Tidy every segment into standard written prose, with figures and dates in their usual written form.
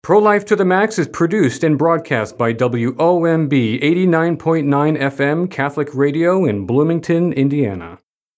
Pro-Life to the Max is produced and broadcast by WOMB 89.9 FM Catholic Radio in Bloomington, Indiana.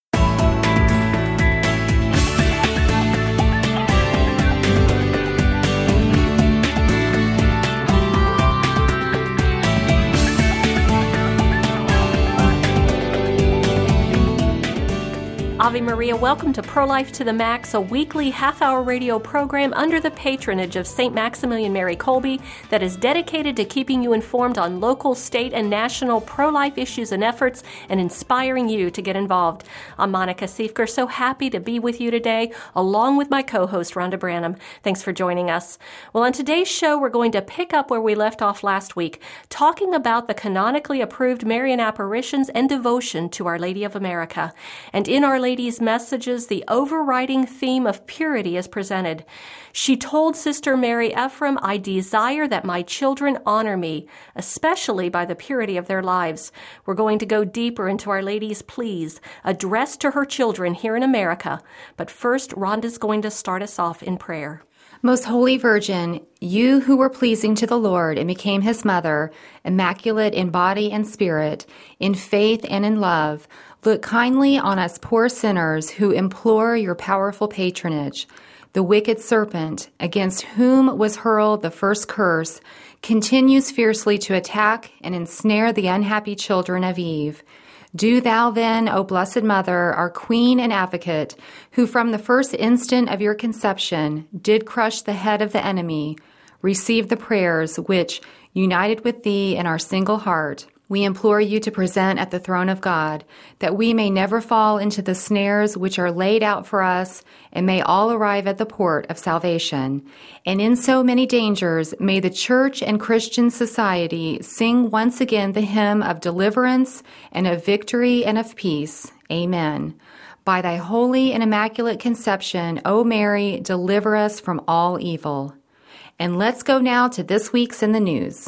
Ave Maria, welcome to Pro-Life to the Max, a weekly half-hour radio program under the patronage of St. Maximilian Mary Kolbe that is dedicated to keeping you informed on local, state, and national pro-life issues and efforts and inspiring you to get involved. I'm Monica Siefker, so happy to be with you today, along with my co-host, Rhonda Branham. Thanks for joining us. Well, on today's show, we're going to pick up where we left off last week, talking about the canonically approved Marian apparitions and devotion to Our Lady of America. And in Our Lady's messages, the overriding theme of purity is presented. She told Sister Mary Ephraim, "I desire that my children honor me, especially by the purity of their lives." We're going to go deeper into Our Lady's pleas, addressed to her children here in America. But first, Rhonda's going to start us off in prayer. Most Holy Virgin, you who were pleasing to the Lord and became his mother, immaculate in body and spirit, in faith and in love, look kindly on us poor sinners who implore your powerful patronage. The wicked serpent, against whom was hurled the first curse, continues fiercely to attack and ensnare the unhappy children of Eve. Do thou then, O Blessed Mother, our Queen and Advocate, who from the first instant of your conception did crush the head of the enemy, receive the prayers which, united with thee in our single heart, we implore you to present at the throne of God, that we may never fall into the snares which are laid out for us, and may all arrive at the port of salvation. And in so many dangers, may the Church and Christian society sing once again the hymn of deliverance and of victory and of peace. Amen. By thy holy and immaculate conception, O Mary, deliver us from all evil. And let's go now to this week's in the news.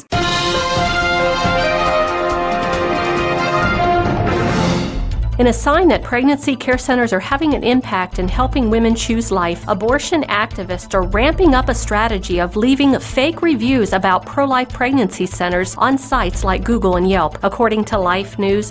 In a sign that pregnancy care centers are having an impact in helping women choose life, abortion activists are ramping up a strategy of leaving fake reviews about pro-life pregnancy centers on sites like Google and Yelp. According to Life News,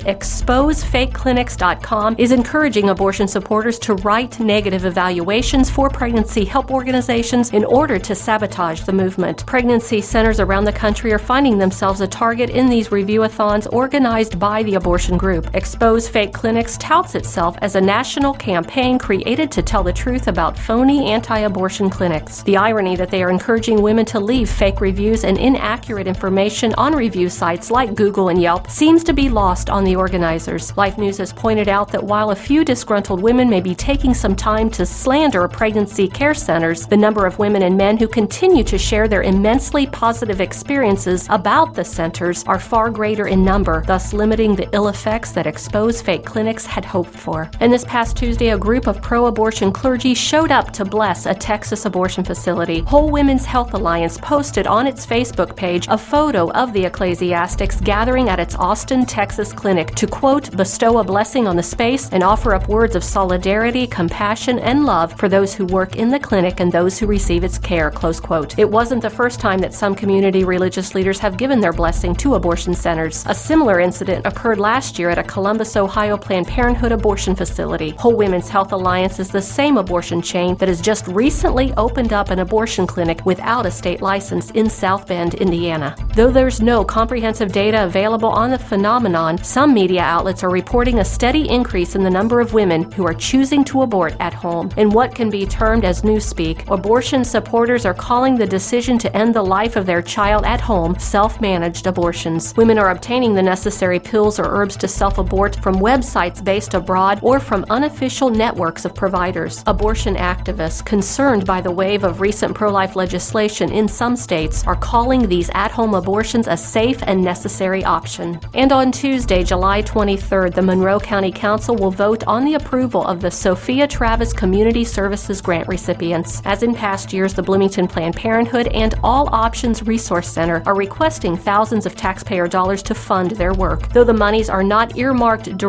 ExposeFakeClinics.com is encouraging abortion supporters to write negative evaluations for pregnancy help organizations in order to sabotage the movement. Pregnancy centers around the country are finding themselves a target in these review-a-thons organized by the abortion group. Expose Fake Clinics touts itself as a national campaign created to tell the truth about phony anti-abortion clinics. The irony that they are encouraging women to leave fake reviews and inaccurate information on review sites like Google and Yelp seems to be lost on the organizers. Life News has pointed out that while a few disgruntled women may be taking some time to slander pregnancy care centers, the number of women and men who continue to share their immensely positive experiences about the centers are far greater in number, thus limiting the ill effects that Expose Fake Clinics had hoped for. And this past Tuesday, a group of pro-abortion clergy showed up to bless a Texas abortion facility. Whole Women's Health Alliance posted on its Facebook page a photo of the ecclesiastics gathering at its Austin, Texas clinic to, quote, bestow a blessing on the space and offer up words of solidarity, compassion, and love for those who work in the clinic and those who receive its care, close quote. It wasn't the first time that some community religious leaders have given their blessing to abortion centers. A similar incident occurred last year at a Columbus, Ohio Planned Parenthood abortion facility. Whole Women's Health Alliance is the same abortion chain that has just recently opened up an abortion clinic without a state license in South Bend, Indiana. Though there's no comprehensive data available on the phenomenon, some media outlets are reporting a steady increase in the number of women who are choosing to abort at home. In what can be termed as newspeak, abortion supporters are calling the decision to end the life of their child at home self-managed abortions. Women are obtaining the necessary pills or herbs to self-abort from websites based abroad or from unofficial networks of providers. Abortion activists, concerned by the wave of recent pro-life legislation in some states, are calling these at-home abortions a safe and necessary option. And on Tuesday, July 23rd, the Monroe County Council will vote on the approval of the Sophia Travis Community Services Grant recipients. As in past years, the Bloomington Planned Parenthood and All Options Resource Center are requesting thousands of taxpayer dollars to fund their work. Though the monies are not earmarked directly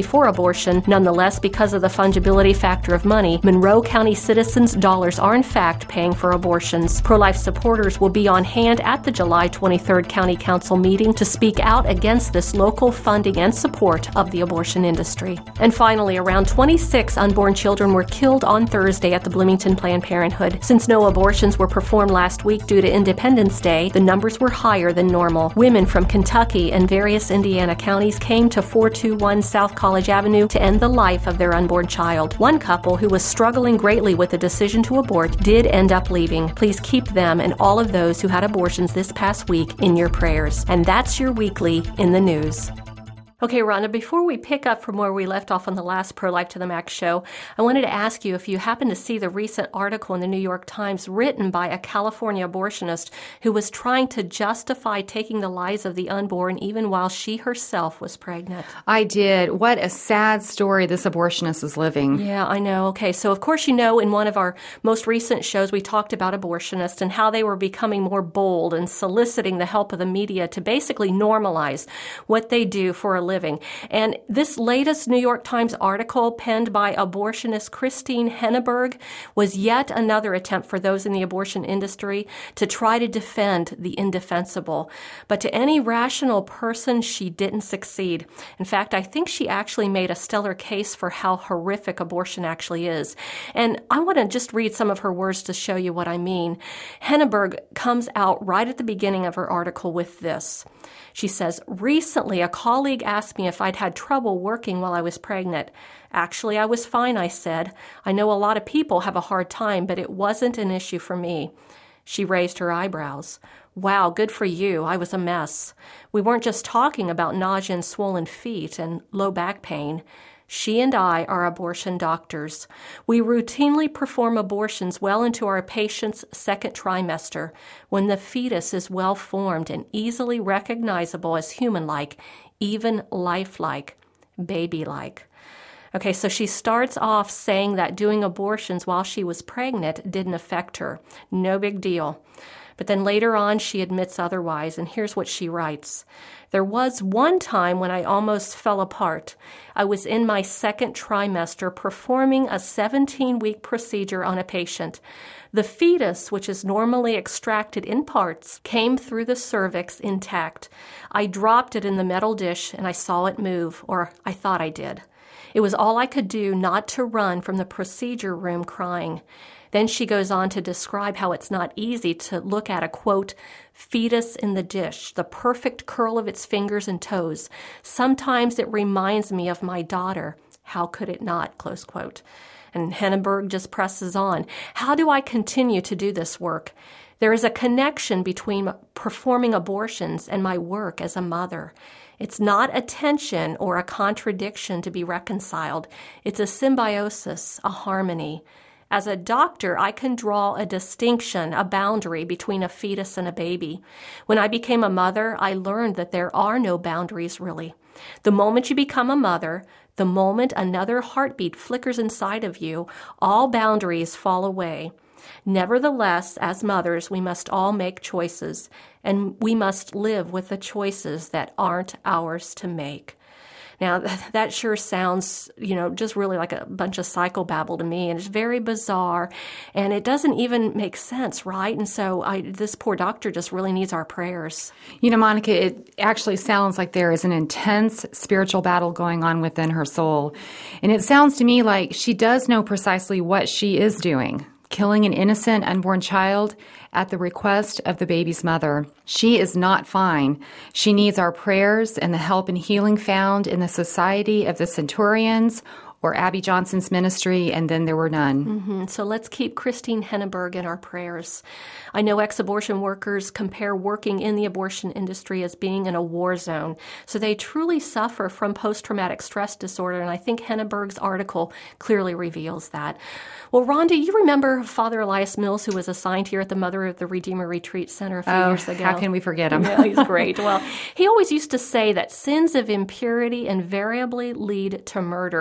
for abortion. Nonetheless, because of the fungibility factor of money, Monroe County citizens' dollars are in fact paying for abortions. Pro-life supporters will be on hand at the July 23rd County Council meeting to speak out against this local funding and support of the abortion industry. And finally, around 26 unborn children were killed on Thursday at the Bloomington Planned Parenthood. Since no abortions were performed last week due to Independence Day, the numbers were higher than normal. Women from Kentucky and various Indiana counties came to 421 South College Avenue to end the life of their unborn child. One couple, who was struggling greatly with the decision to abort, did end up leaving. Please keep them and all of those who had abortions this past week in your prayers. And that's your weekly in the news. Okay, Rhonda, before we pick up from where we left off on the last Pro-Life to the Max show, I wanted to ask you if you happened to see the recent article in the New York Times written by a California abortionist who was trying to justify taking the lives of the unborn even while she herself was pregnant. I did. What a sad story this abortionist is living. Yeah, I know. Okay, so of course, you know, in one of our most recent shows, we talked about abortionists and how they were becoming more bold and soliciting the help of the media to basically normalize what they do for a living. And this latest New York Times article penned by abortionist Christine Henneberg was yet another attempt for those in the abortion industry to try to defend the indefensible. But to any rational person, she didn't succeed. In fact, I think she actually made a stellar case for how horrific abortion actually is. And I want to just read some of her words to show you what I mean. Henneberg comes out right at the beginning of her article with this. She says, "Recently, a colleague asked me if I'd had trouble working while I was pregnant. Actually, I was fine," I said. "I know a lot of people have a hard time, but it wasn't an issue for me." She raised her eyebrows. "Wow, good for you. I was a mess. We weren't just talking about nausea and swollen feet and low back pain. She and I are abortion doctors. We routinely perform abortions well into our patient's second trimester, when the fetus is well formed and easily recognizable as human-like, even lifelike, baby-like." Okay, so she starts off saying that doing abortions while she was pregnant didn't affect her. No big deal. But then later on, she admits otherwise, and here's what she writes. "There was one time when I almost fell apart. I was in my second trimester performing a 17-week procedure on a patient. The fetus, which is normally extracted in parts, came through the cervix intact. I dropped it in the metal dish and I saw it move, or I thought I did. It was all I could do not to run from the procedure room crying." Then she goes on to describe how it's not easy to look at a, quote, "fetus in the dish, the perfect curl of its fingers and toes. Sometimes it reminds me of my daughter. How could it not?" Close quote. And Henneberg just presses on. "How do I continue to do this work? There is a connection between performing abortions and my work as a mother. It's not a tension or a contradiction to be reconciled. It's a symbiosis, a harmony. As a doctor, I can draw a distinction, a boundary between a fetus and a baby. When I became a mother, I learned that there are no boundaries, really. The moment you become a mother, the moment another heartbeat flickers inside of you, all boundaries fall away. Nevertheless, as mothers, we must all make choices, and we must live with the choices that aren't ours to make." Now, that sure sounds, just really like a bunch of psychobabble to me, and it's very bizarre, and it doesn't even make sense, right? And so this poor doctor just really needs our prayers. Monica, it actually sounds like there is an intense spiritual battle going on within her soul, and it sounds to me like she does know precisely what she is doing. Killing an innocent unborn child at the request of the baby's mother. She is not fine. She needs our prayers and the help and healing found in the Society of the Centurions or Abby Johnson's ministry, and then there were none. Mm-hmm. So let's keep Christine Henneberg in our prayers. I know ex-abortion workers compare working in the abortion industry as being in a war zone. So they truly suffer from post-traumatic stress disorder, and I think Henneberg's article clearly reveals that. Well, Rhonda, you remember Father Elias Mills, who was assigned here at the Mother of the Redeemer Retreat Center a few years ago? How can we forget him? Yeah, he's great. Well, he always used to say that sins of impurity invariably lead to murder. And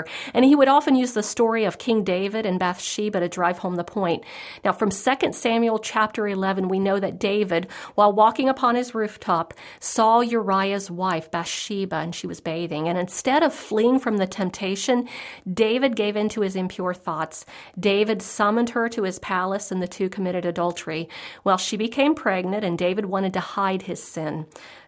he would often use the story of King David and Bathsheba to drive home the point. Now, from 2 Samuel chapter 11, we know that David, while walking upon his rooftop, saw Uriah's wife, Bathsheba, and she was bathing. And instead of fleeing from the temptation, David gave in to his impure thoughts. David summoned her to his palace, and the two committed adultery. Well, she became pregnant, and David wanted to hide his sin.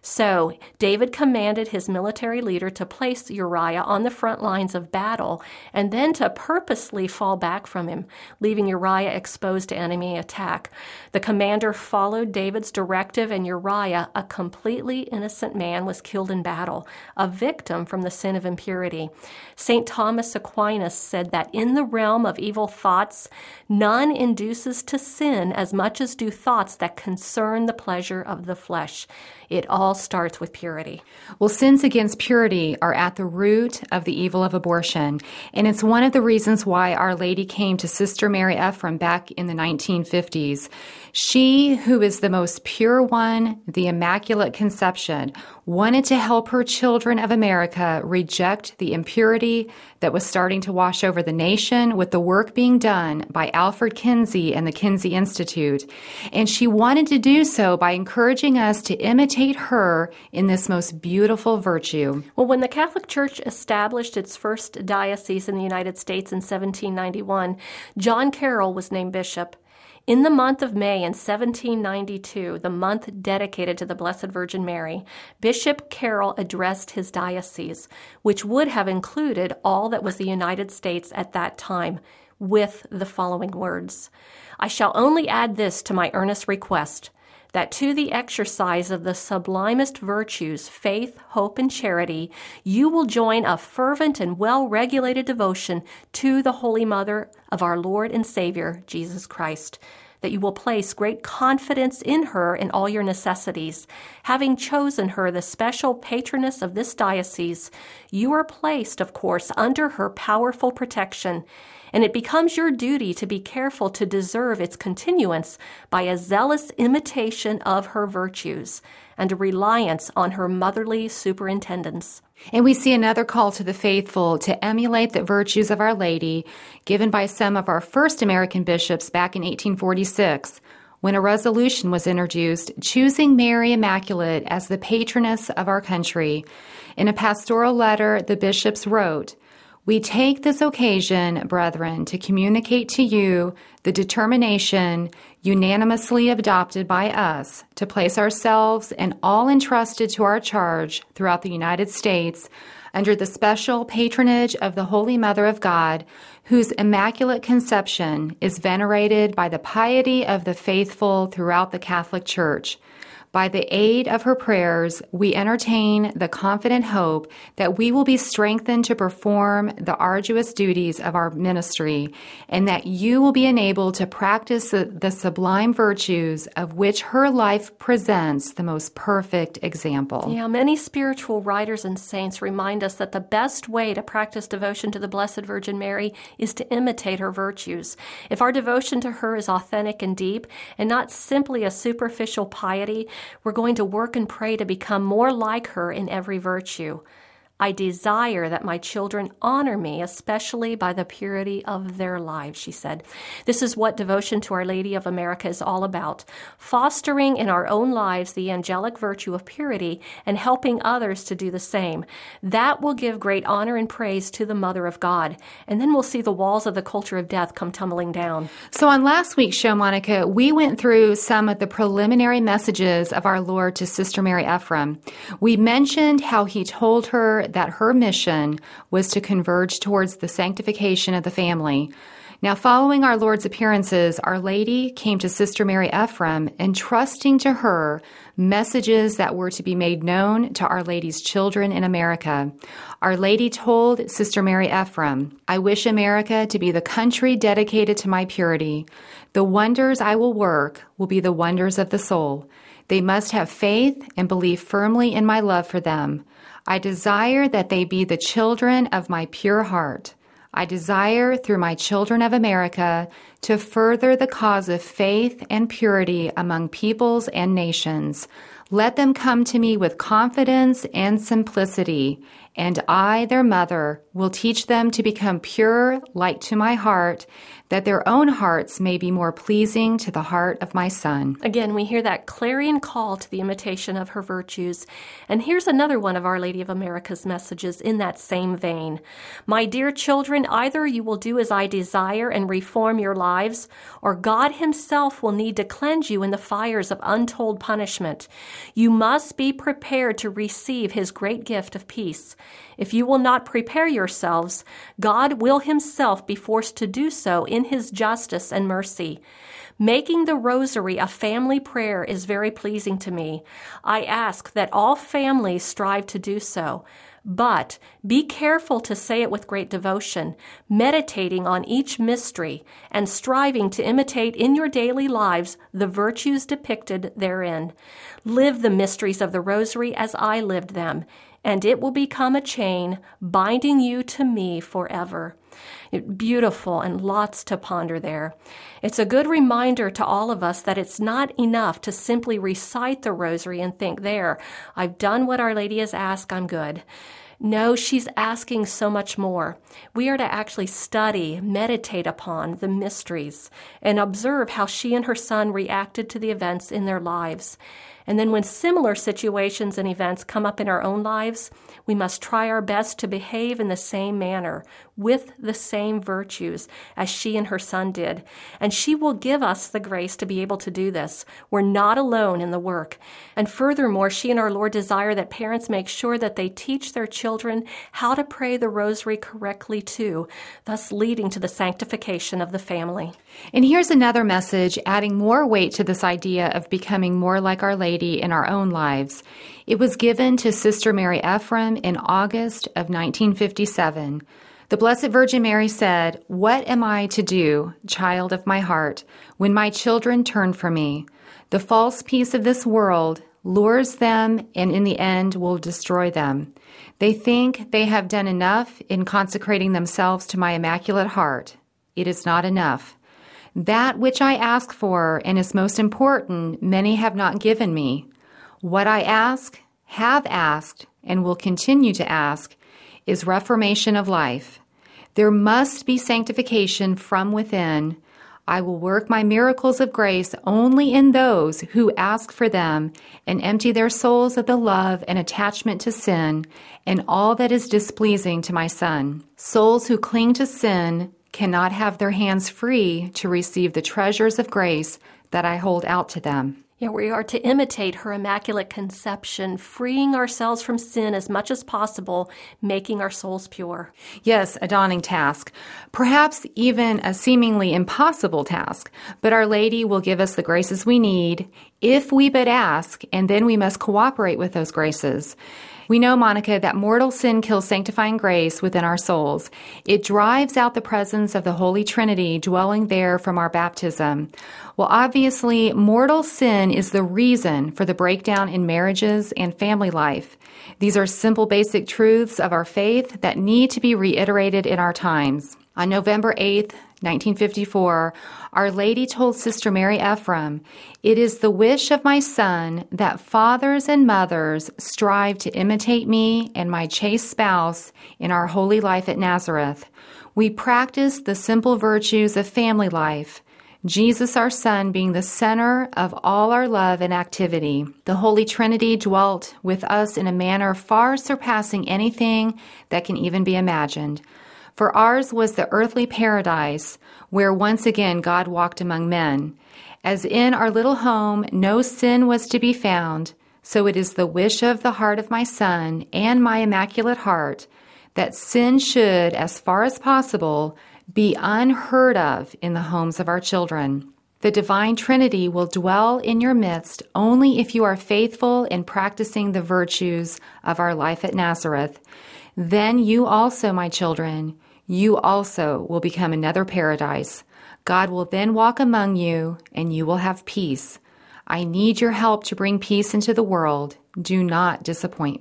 So David commanded his military leader to place Uriah on the front lines of battle and then to purposely fall back from him, leaving Uriah exposed to enemy attack. The commander followed David's directive, and Uriah, a completely innocent man, was killed in battle, a victim from the sin of impurity. St. Thomas Aquinas said that in the realm of evil thoughts, none induces to sin as much as do thoughts that concern the pleasure of the flesh. It all starts with purity. Well, sins against purity are at the root of the evil of abortion, and it's one of the reasons why Our Lady came to Sister Mary Ephraim back in the 1950s. She, who is the most pure one, the Immaculate Conception, wanted to help her children of America reject the impurity that was starting to wash over the nation with the work being done by Alfred Kinsey and the Kinsey Institute. And she wanted to do so by encouraging us to imitate her in this most beautiful virtue. Well, when the Catholic Church established its first diocese in the United States in 1791, John Carroll was named bishop. In the month of May in 1792, the month dedicated to the Blessed Virgin Mary, Bishop Carroll addressed his diocese, which would have included all that was the United States at that time, with the following words: "I shall only add this to my earnest request, that to the exercise of the sublimest virtues, faith, hope, and charity, you will join a fervent and well-regulated devotion to the Holy Mother of our Lord and Savior, Jesus Christ, that you will place great confidence in her in all your necessities. Having chosen her the special patroness of this diocese, you are placed, of course, under her powerful protection, and it becomes your duty to be careful to deserve its continuance by a zealous imitation of her virtues and a reliance on her motherly superintendence." And we see another call to the faithful to emulate the virtues of Our Lady, given by some of our first American bishops back in 1846, when a resolution was introduced choosing Mary Immaculate as the patroness of our country. In a pastoral letter, the bishops wrote, "We take this occasion, brethren, to communicate to you the determination unanimously adopted by us to place ourselves and all entrusted to our charge throughout the United States under the special patronage of the Holy Mother of God, whose Immaculate Conception is venerated by the piety of the faithful throughout the Catholic Church. By the aid of her prayers, we entertain the confident hope that we will be strengthened to perform the arduous duties of our ministry, and that you will be enabled to practice the sublime virtues of which her life presents the most perfect example." Yeah, many spiritual writers and saints remind us that the best way to practice devotion to the Blessed Virgin Mary is to imitate her virtues. If our devotion to her is authentic and deep, and not simply a superficial piety, we're going to work and pray to become more like her in every virtue. I desire that my children honor me, especially by the purity of their lives, she said. This is what devotion to Our Lady of America is all about, fostering in our own lives the angelic virtue of purity and helping others to do the same. That will give great honor and praise to the Mother of God, and then we'll see the walls of the culture of death come tumbling down. So on last week's show, Monica, we went through some of the preliminary messages of our Lord to Sister Mary Ephraim. We mentioned how he told her that her mission was to converge towards the sanctification of the family. Now, following our Lord's appearances, Our Lady came to Sister Mary Ephraim, entrusting to her messages that were to be made known to Our Lady's children in America. Our Lady told Sister Mary Ephraim, "I wish America to be the country dedicated to my purity. The wonders I will work will be the wonders of the soul. They must have faith and believe firmly in my love for them. I desire that they be the children of my pure heart. I desire, through my children of America, to further the cause of faith and purity among peoples and nations. Let them come to me with confidence and simplicity, And I, their mother, will teach them to become pure like to my heart, that their own hearts may be more pleasing to the heart of my Son. Again, we hear that clarion call to the imitation of her virtues. And here's another one of Our Lady of America's messages in that same vein. My dear children, either you will do as I desire and reform your lives, or God himself will need to cleanse you in the fires of untold punishment. You must be prepared to receive his great gift of peace. If you will not prepare yourselves, God will himself be forced to do so in his justice and mercy. Making the rosary a family prayer is very pleasing to me. I ask that all families strive to do so. But be careful to say it with great devotion, meditating on each mystery and striving to imitate in your daily lives the virtues depicted therein. Live the mysteries of the Rosary as I lived them, and it will become a chain binding you to me forever. Beautiful and lots to ponder there. It's a good reminder to all of us that it's not enough to simply recite the Rosary and think, there, I've done what Our Lady has asked, I'm good. No, she's asking so much more. We are to actually study, meditate upon the mysteries, and observe how she and her son reacted to the events in their lives. And then when similar situations and events come up in our own lives, we must try our best to behave in the same manner, with the same virtues as she and her son did. And she will give us the grace to be able to do this. We're not alone in the work. And furthermore, she and our Lord desire that parents make sure that they teach their children how to pray the Rosary correctly too, thus leading to the sanctification of the family. And here's another message adding more weight to this idea of becoming more like Our Lady in our own lives. It was given to Sister Mary Ephraim in August of 1957. The Blessed Virgin Mary said, "What am I to do, child of my heart, when my children turn from me? The false peace of this world lures them and in the end will destroy them. They think they have done enough in consecrating themselves to my Immaculate Heart. It is not enough. That which I ask for and is most important, many have not given me. What I ask, have asked, and will continue to ask, is reformation of life. There must be sanctification from within. I will work my miracles of grace only in those who ask for them and empty their souls of the love and attachment to sin and all that is displeasing to my Son. Souls who cling to sin cannot have their hands free to receive the treasures of grace that I hold out to them." Yeah, we are to imitate her Immaculate Conception, freeing ourselves from sin as much as possible, making our souls pure. Yes, a daunting task, perhaps even a seemingly impossible task, but Our Lady will give us the graces we need if we but ask, and then we must cooperate with those graces. We know, Monica, that mortal sin kills sanctifying grace within our souls. It drives out the presence of the Holy Trinity dwelling there from our baptism. Well, obviously, mortal sin is the reason for the breakdown in marriages and family life. These are simple, basic truths of our faith that need to be reiterated in our times. On November 8th, 1954, Our Lady told Sister Mary Ephraim, "It is the wish of my Son that fathers and mothers strive to imitate me and my chaste spouse in our holy life at Nazareth. We practice the simple virtues of family life, Jesus our Son being the center of all our love and activity. The Holy Trinity dwelt with us in a manner far surpassing anything that can even be imagined. For ours was the earthly paradise where once again God walked among men. As in our little home no sin was to be found, so it is the wish of the heart of my Son and my Immaculate Heart that sin should, as far as possible, be unheard of in the homes of our children. The Divine Trinity will dwell in your midst only if you are faithful in practicing the virtues of our life at Nazareth. Then you also, my children, you also will become another paradise. God will then walk among you, and you will have peace. I need your help to bring peace into the world. Do not disappoint me."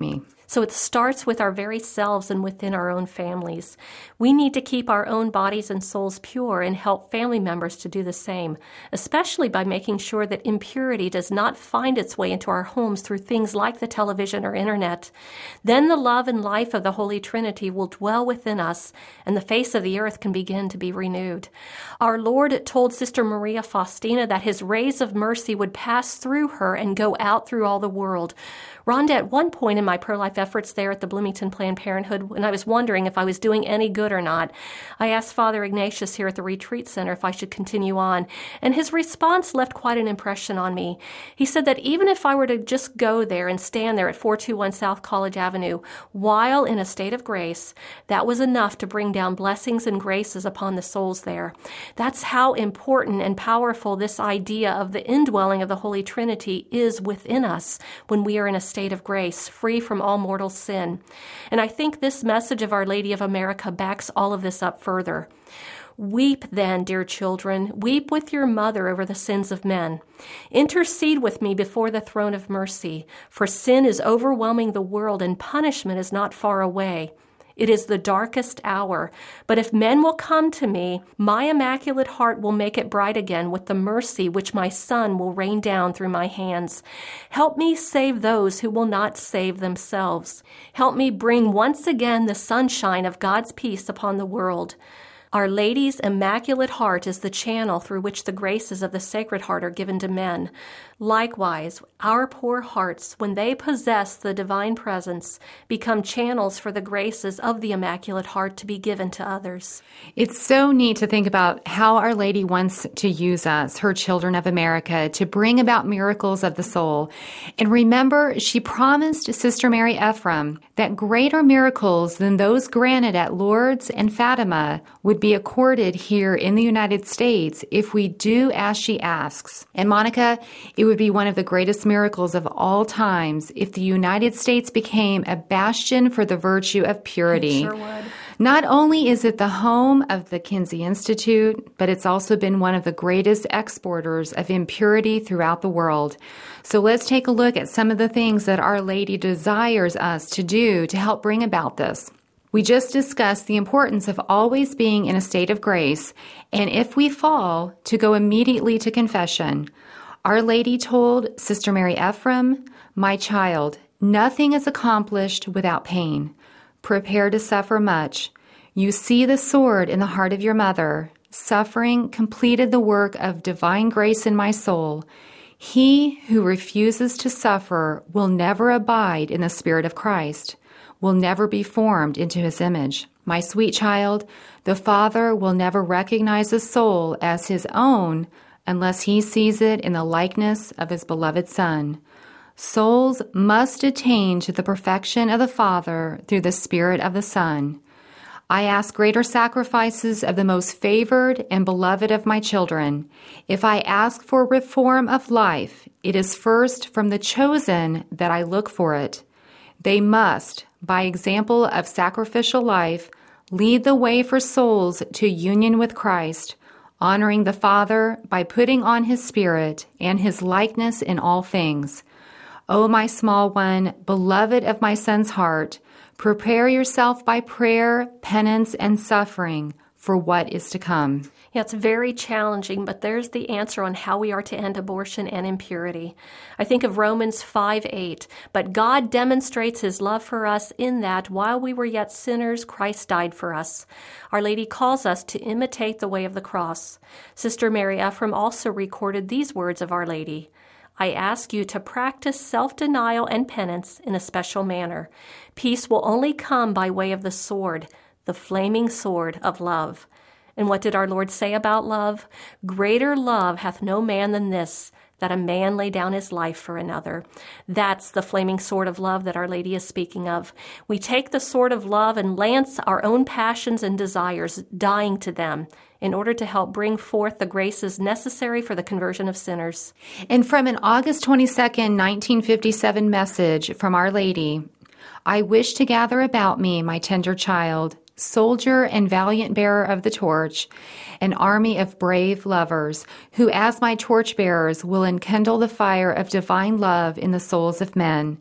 So it starts with our very selves and within our own families. We need to keep our own bodies and souls pure and help family members to do the same, especially by making sure that impurity does not find its way into our homes through things like the television or internet. Then the love and life of the Holy Trinity will dwell within us, and the face of the earth can begin to be renewed. Our Lord told Sister Maria Faustina that his rays of mercy would pass through her and go out through all the world. Rhonda, at one point in my pro-life efforts there at the Bloomington Planned Parenthood, when I was wondering if I was doing any good or not, I asked Father Ignatius here at the Retreat Center if I should continue on, and his response left quite an impression on me. He said that even if I were to just go there and stand there at 421 South College Avenue while in a state of grace, that was enough to bring down blessings and graces upon the souls there. That's how important and powerful this idea of the indwelling of the Holy Trinity is within us when we are in a state of grace, free from all mortal sin. And I think this message of Our Lady of America backs all of this up further. Weep then, dear children, weep with your mother over the sins of men. Intercede with me before the throne of mercy, for sin is overwhelming the world and punishment is not far away. It is the darkest hour. But if men will come to me, my immaculate heart will make it bright again with the mercy which my Son will rain down through my hands. Help me save those who will not save themselves. Help me bring once again the sunshine of God's peace upon the world. Our Lady's Immaculate Heart is the channel through which the graces of the Sacred Heart are given to men. Likewise, our poor hearts, when they possess the divine presence, become channels for the graces of the Immaculate Heart to be given to others. It's so neat to think about how Our Lady wants to use us, her children of America, to bring about miracles of the soul. And remember, she promised Sister Mary Ephraim that greater miracles than those granted at Lourdes and Fatima would be accorded here in the United States if we do as she asks. And Monica, it would be one of the greatest miracles of all times if the United States became a bastion for the virtue of purity. It sure would. Not only is it the home of the Kinsey Institute, but it's also been one of the greatest exporters of impurity throughout the world. So let's take a look at some of the things that Our Lady desires us to do to help bring about this. We just discussed the importance of always being in a state of grace, and if we fall, to go immediately to confession. Our Lady told Sister Mary Ephraim, "My child, nothing is accomplished without pain. Prepare to suffer much. You see the sword in the heart of your mother. Suffering completed the work of divine grace in my soul. He who refuses to suffer will never abide in the Spirit of Christ, will never be formed into his image. My sweet child, the Father will never recognize a soul as his own unless he sees it in the likeness of his beloved Son. Souls must attain to the perfection of the Father through the Spirit of the Son. I ask greater sacrifices of the most favored and beloved of my children. If I ask for reform of life, it is first from the chosen that I look for it. They must, by example of sacrificial life, lead the way for souls to union with Christ, honoring the Father by putting on his Spirit and his likeness in all things. O my small one, beloved of my Son's heart, prepare yourself by prayer, penance, and suffering for what is to come." Yeah, it's very challenging, but there's the answer on how we are to end abortion and impurity. I think of Romans 5:8. But God demonstrates his love for us in that while we were yet sinners, Christ died for us. Our Lady calls us to imitate the way of the cross. Sister Mary Ephraim also recorded these words of Our Lady. I ask you to practice self-denial and penance in a special manner. Peace will only come by way of the sword, the flaming sword of love. And what did our Lord say about love? Greater love hath no man than this, that a man lay down his life for another. That's the flaming sword of love that Our Lady is speaking of. We take the sword of love and lance our own passions and desires, dying to them, in order to help bring forth the graces necessary for the conversion of sinners. And from an August 22nd, 1957 message from Our Lady, I wish to gather about me, my tender child, soldier and valiant bearer of the torch, an army of brave lovers, who as my torch bearers will enkindle the fire of divine love in the souls of men.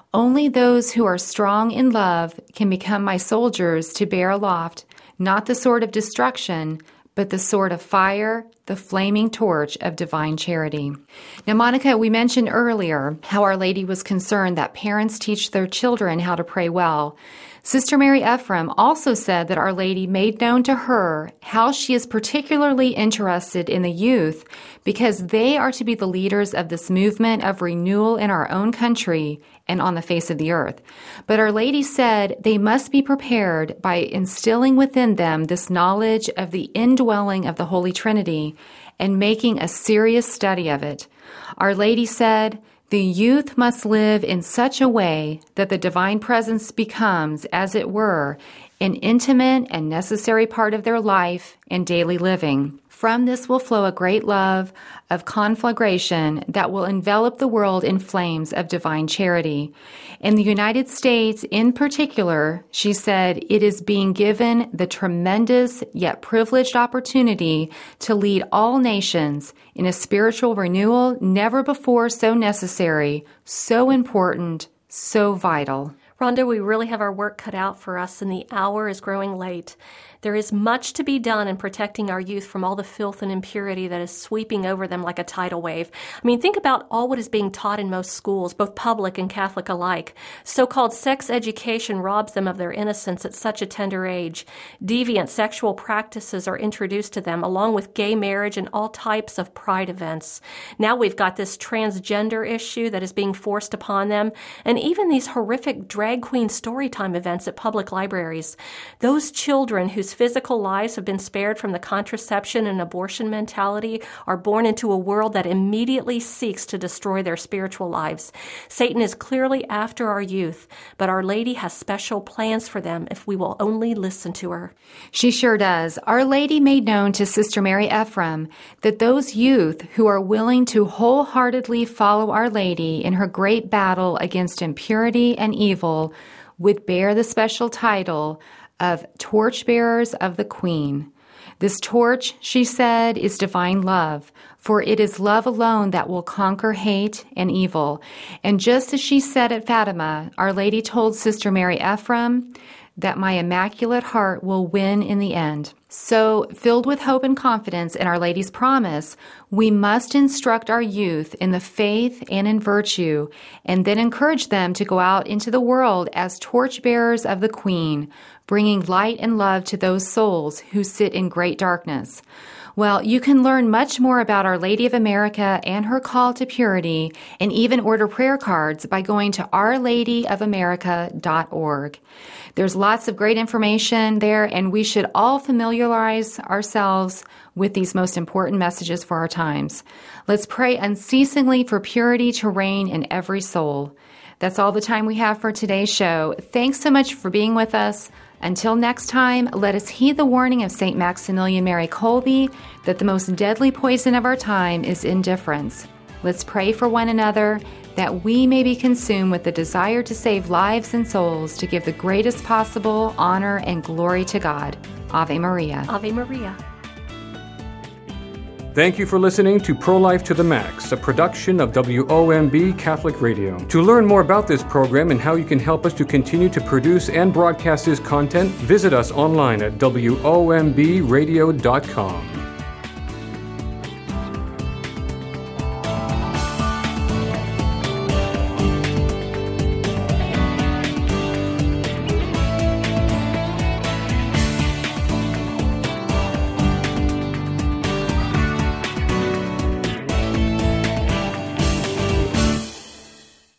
Only those who are strong in love can become my soldiers to bear aloft, not the sword of destruction, but the sword of fire, the flaming torch of divine charity. Now, Monica, we mentioned earlier how Our Lady was concerned that parents teach their children how to pray well. Sister Mary Ephraim also said that Our Lady made known to her how she is particularly interested in the youth because they are to be the leaders of this movement of renewal in our own country and on the face of the earth. But Our Lady said they must be prepared by instilling within them this knowledge of the indwelling of the Holy Trinity and making a serious study of it. Our Lady said, the youth must live in such a way that the divine presence becomes, as it were, an intimate and necessary part of their life and daily living. From this will flow a great love of conflagration that will envelop the world in flames of divine charity. In the United States, in particular, she said, it is being given the tremendous yet privileged opportunity to lead all nations in a spiritual renewal never before so necessary, so important, so vital. Rhonda, we really have our work cut out for us, and the hour is growing late. There is much to be done in protecting our youth from all the filth and impurity that is sweeping over them like a tidal wave. I mean, think about all what is being taught in most schools, both public and Catholic alike. So-called sex education robs them of their innocence at such a tender age. Deviant sexual practices are introduced to them, along with gay marriage and all types of pride events. Now we've got this transgender issue that is being forced upon them, and even these horrific drag queen storytime events at public libraries. Those children whose physical lives have been spared from the contraception and abortion mentality are born into a world that immediately seeks to destroy their spiritual lives. Satan is clearly after our youth, but Our Lady has special plans for them if we will only listen to her. She sure does. Our Lady made known to Sister Mary Ephraim that those youth who are willing to wholeheartedly follow Our Lady in her great battle against impurity and evil would bear the special title of Torchbearers of the Queen. This torch, she said, is divine love, for it is love alone that will conquer hate and evil. And just as she said at Fatima, Our Lady told Sister Mary Ephraim that my Immaculate Heart will win in the end. So, filled with hope and confidence in Our Lady's promise, we must instruct our youth in the faith and in virtue, and then encourage them to go out into the world as torchbearers of the Queen, bringing light and love to those souls who sit in great darkness. Well, you can learn much more about Our Lady of America and her call to purity, and even order prayer cards by going to ourladyofamerica.org. There's lots of great information there, and we should all familiarize ourselves with these most important messages for our times. Let's pray unceasingly for purity to reign in every soul. That's all the time we have for today's show. Thanks so much for being with us. Until next time, let us heed the warning of St. Maximilian Mary Kolbe that the most deadly poison of our time is indifference. Let's pray for one another that we may be consumed with the desire to save lives and souls, to give the greatest possible honor and glory to God. Ave Maria. Ave Maria. Thank you for listening to Pro-Life to the Max, a production of WOMB Catholic Radio. To learn more about this program and how you can help us to continue to produce and broadcast this content, visit us online at WOMBradio.com.